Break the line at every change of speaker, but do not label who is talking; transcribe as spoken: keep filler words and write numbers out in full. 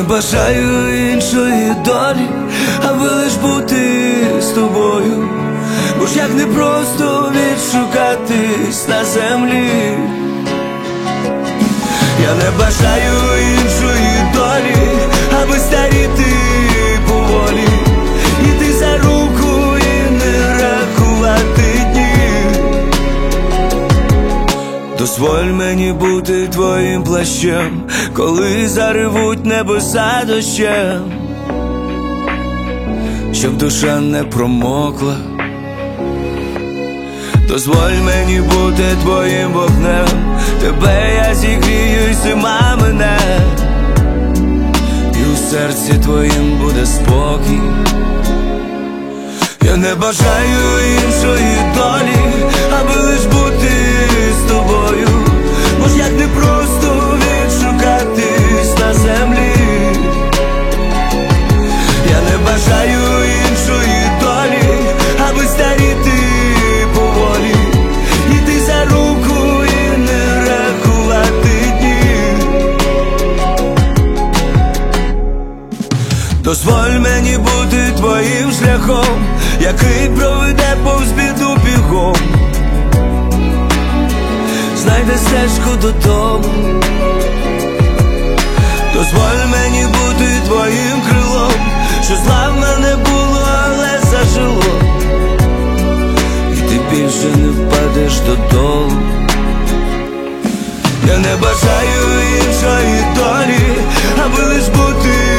не бажаю іншої долі, аби лиш бути з тобою. Бо ж як не просто відшукатись на землі. Я не бажаю іншої долі, аби старіти поволі, іти за руку і не рахувати дні. Дозволь мені бути твоїм плащем, коли заревуть небеса дощем, щоб душа не промокла. Дозволь мені бути твоїм вогнем, тебе я зігрію й зима мене, і у серці твоїм буде спокій. Я не бажаю іншої долі, аби лиш бути з тобою. Бо ж як не просто відшукатись на землі. Я не бажаю іншої долі, аби старіти поволі, іти за руку і не рахувати дні. Дозволь мені бути твоїм шляхом, який проведе повз біду бігом, знайде стежку додому. Дозволь мені бути твоїм крилом, що зла в мене було, але зажило, і ти більше не впадеш додолу. Я не бажаю іншої долі, аби лиш бути